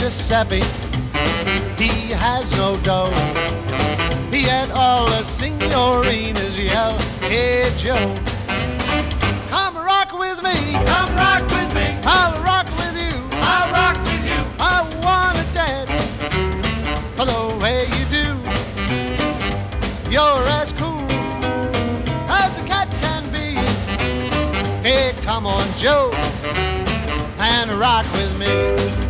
Giuseppe, he has no dough. Yet all the signorinas yell, hey Joe, come rock with me, Come rock with me, I'll rock with you, I'll rock with you. I wanna dance the way you do. You're as cool as a cat can be. Hey, come on, Joe, and rock with me.